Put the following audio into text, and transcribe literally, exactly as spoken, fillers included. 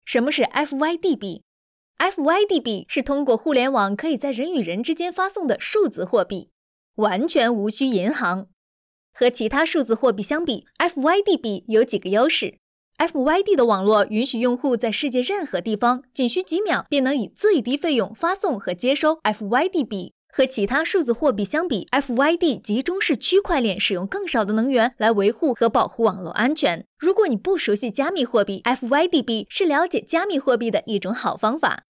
什么是 F Y D B？F Y D B 是通过互联网可以在人与人之间发送的数字货币，完全无需银行。和其他数字货币相比 ，F Y D B 有几个优势。F Y D 的网络允许用户在世界任何地方，仅需几秒便能以最低费用发送和接收 F Y D B。和其他数字货币相比 ，F Y D 集中式区块链使用更少的能源来维护和保护网络安全。如果你不熟悉加密货币 ，F Y D B 是了解加密货币的一种好方法。